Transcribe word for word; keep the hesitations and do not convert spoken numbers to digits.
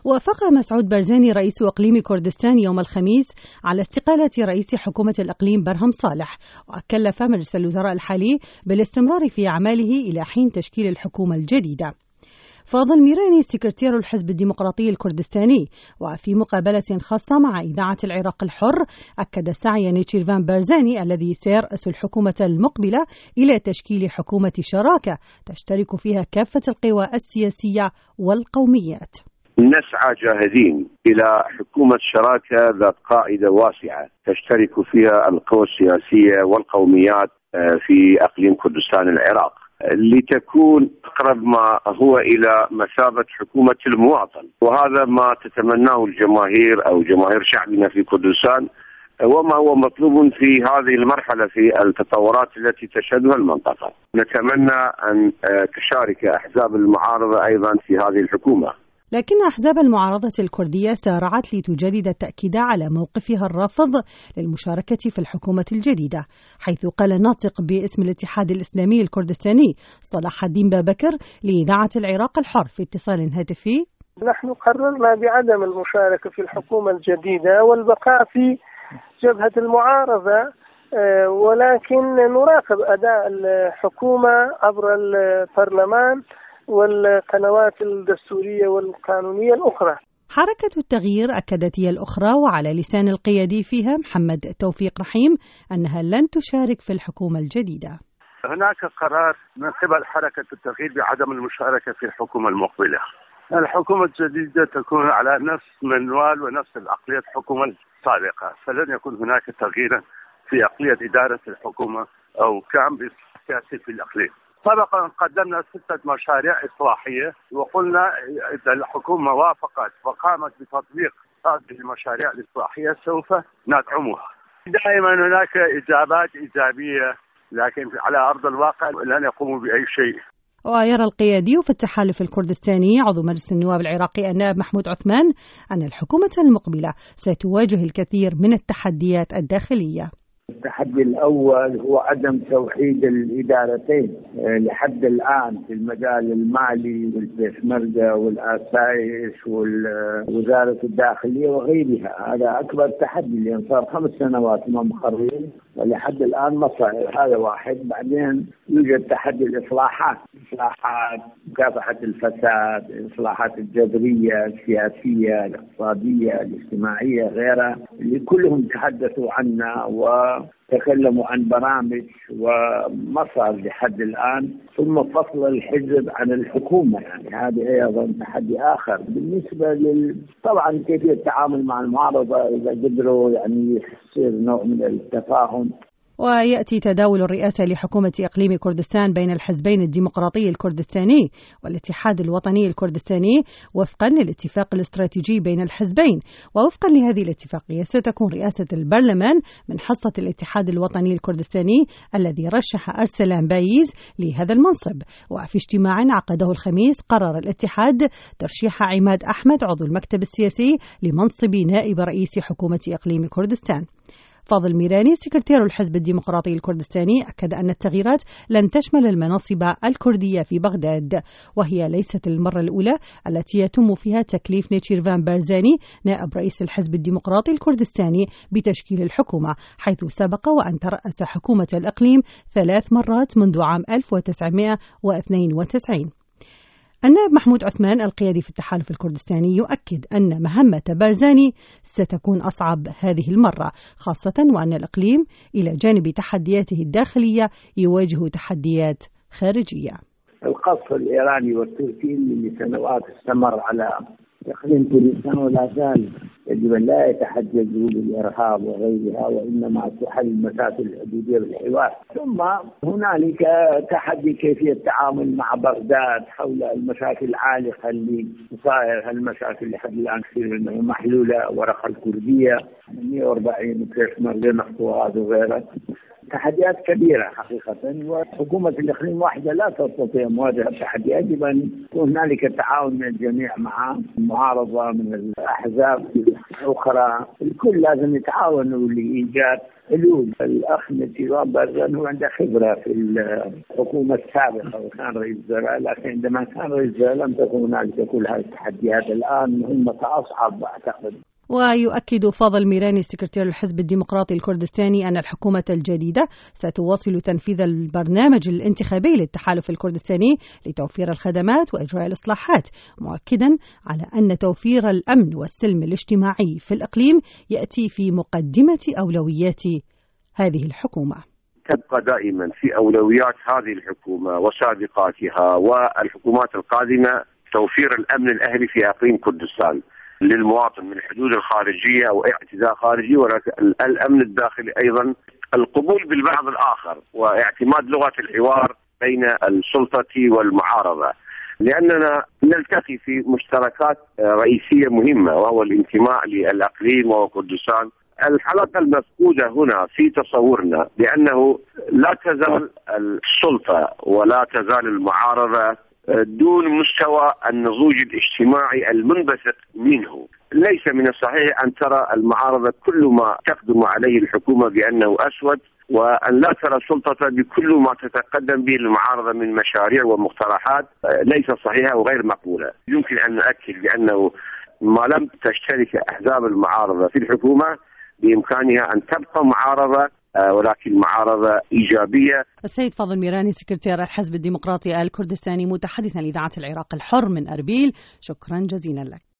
وافق مسعود بارزاني رئيس إقليم كردستان يوم الخميس على استقالة رئيس حكومة الإقليم برهم صالح، وكلف مجلس الوزراء الحالي بالاستمرار في أعماله إلى حين تشكيل الحكومة الجديدة. فاضل ميراني سكرتير الحزب الديمقراطي الكردستاني، وفي مقابلة خاصة مع إذاعة العراق الحر، أكد سعي نيتشيرفان بارزاني الذي سيرأس الحكومة المقبلة إلى تشكيل حكومة شراكة تشترك فيها كافة القوى السياسية والقوميات. نسعى جاهدين إلى حكومة شراكة ذات قاعدة واسعة تشترك فيها القوى السياسية والقوميات في أقليم كردستان العراق، لتكون أقرب ما هو إلى مثابة حكومة المواطن، وهذا ما تتمناه الجماهير أو جماهير شعبنا في كردستان، وما هو مطلوب في هذه المرحلة في التطورات التي تشهدها المنطقة. نتمنى أن تشارك أحزاب المعارضة أيضا في هذه الحكومة. لكن أحزاب المعارضة الكردية سارعت لتجدد التأكيد على موقفها الرافض للمشاركة في الحكومة الجديدة، حيث قال الناطق باسم الاتحاد الإسلامي الكردستاني صلاح الدين بابكر لإذاعة العراق الحر في اتصال هاتفي: نحن قررنا بعدم المشاركة في الحكومة الجديدة والبقاء في جبهة المعارضة، ولكن نراقب أداء الحكومة عبر البرلمان والقنوات الدستورية والقانونية الأخرى. حركة التغيير أكدت هي الأخرى وعلى لسان القيادي فيها محمد توفيق رحيم أنها لن تشارك في الحكومة الجديدة. هناك قرار من قبل حركة التغيير بعدم المشاركة في الحكومة المقبلة. الحكومة الجديدة تكون على نفس منوال ونفس العقلية الحكومة السابقة، فلن يكون هناك تغيير في عقلية إدارة الحكومة أو كامل سياسي في الإقليم. سبقا قدمنا ستة مشاريع إصلاحية، وقلنا إذا الحكومة وافقت وقامت بتطبيق هذه المشاريع الإصلاحية سوف ندعمها. دائما هناك إجابات إيجابية، لكن على أرض الواقع لن يقوموا بأي شيء. ويرى القيادي في التحالف الكردستاني عضو مجلس النواب العراقي النائب محمود عثمان أن الحكومة المقبلة ستواجه الكثير من التحديات الداخلية. التحدي الأول هو عدم توحيد الإدارتين لحد الآن في المجال المالي والبيشمركة والآسايش ووزارة الداخلية وغيرها. هذا أكبر تحدي لأن صار خمس سنوات ما مقررين ولحد الآن ما صار. هذا واحد. بعدين يوجد تحدي الإصلاحات، إصلاحات مكافحة الفساد، الإصلاحات الجذرية السياسية الاقتصادية الاجتماعية غيرها، اللي كلهم تحدثوا عنها وتكلموا عن برامج وما صار لحد الآن. ثم فصل الحزب عن الحكومة، يعني هذه أيضا تحدي آخر. بالنسبة لل طبعا كيفية التعامل مع المعارضة إذا قدروا يعني يصير نوع من التفاهم. ويأتي تداول الرئاسة لحكومة إقليم كردستان بين الحزبين الديمقراطي الكردستاني والاتحاد الوطني الكردستاني وفقا للاتفاق الاستراتيجي بين الحزبين. ووفقا لهذه الاتفاقية ستكون رئاسة البرلمان من حصة الاتحاد الوطني الكردستاني الذي رشح أرسلان بايز لهذا المنصب. وفي اجتماع عقده الخميس قرر الاتحاد ترشيح عماد أحمد عضو المكتب السياسي لمنصب نائب رئيس حكومة إقليم كردستان. فاضل ميراني سكرتير الحزب الديمقراطي الكردستاني أكد أن التغييرات لن تشمل المناصب الكردية في بغداد، وهي ليست المرة الأولى التي يتم فيها تكليف نيتشيرفان بارزاني نائب رئيس الحزب الديمقراطي الكردستاني بتشكيل الحكومة، حيث سبق وأن ترأس حكومة الإقليم ثلاث مرات منذ عام ألف وتسعمائة واثنين وتسعين. النائب محمود عثمان القيادي في التحالف الكردستاني يؤكد أن مهمة بارزاني ستكون أصعب هذه المرة، خاصة وأن الإقليم إلى جانب تحدياته الداخلية يواجه تحديات خارجية. القصف الإيراني والتركي اللي لسنوات استمر على إقليم كردستان ولا زال يجب أن لا يتحججوا بالإرهاب وغيرها، وإنما تحل المشاكل الحدودية بالحوار. ثم هنالك تحدي كيفية التعامل مع بغداد حول المشاكل العالقة اللي صاير. هالمشاكل لحد الآن كثير منها محلولة، ورقة الكردية مئة وأربعين وبيشمركة مخطوطات وغيرها. تحديات كبيرة حقيقة، وحكومة الإقليم واحدة لا تستطيع مواجهة التحديات. يجب أن يكون هنالك تعاون من الجميع مع المعارضة من الأحزاب. أخرى. الكل لازم يتعاونوا لإيجاد حلول. الأخ نجيب برزان هو عنده خبرة في الحكومة السابقة وكان رئيس وزراء، لكن عندما كان رئيس وزراء لم تكن هنالك كل هذه التحديات. الآن مهمة أصعب أعتقد. ويؤكد فاضل ميراني سكرتير الحزب الديمقراطي الكردستاني أن الحكومة الجديدة ستواصل تنفيذ البرنامج الانتخابي للتحالف الكردستاني لتوفير الخدمات وإجراء الإصلاحات، مؤكدا على أن توفير الأمن والسلم الاجتماعي في الإقليم يأتي في مقدمة أولويات هذه الحكومة. تبقى دائما في أولويات هذه الحكومة وسابقاتها والحكومات القادمة توفير الأمن الأهلي في إقليم كردستان للمواطن من الحدود الخارجية أو اعتداء خارجي، ولكن الأمن الداخلي أيضا، القبول بالبعض الآخر واعتماد لغة الحوار بين السلطة والمعارضة، لأننا نلتقي في مشتركات رئيسية مهمة وهو الانتماء للأقليم وكردستان. الحلقة المفقودة هنا في تصورنا بأنه لا تزال السلطة ولا تزال المعارضة دون مستوى النضوج الاجتماعي المنبثق منه. ليس من الصحيح أن ترى المعارضة كل ما تقدم عليه الحكومة بأنه أسود، وأن لا ترى السلطة بكل ما تتقدم به المعارضة من مشاريع ومقترحات ليس صحيحة وغير مقبولة. يمكن أن نؤكد بأنه ما لم تشترك أحزاب المعارضة في الحكومة بإمكانها أن تبقى معارضة، ولكن معارضة إيجابية. السيد فاضل ميراني سكرتير الحزب الديمقراطي الكردستاني متحدثا لإذاعة العراق الحر من أربيل، شكرا جزيلا لك.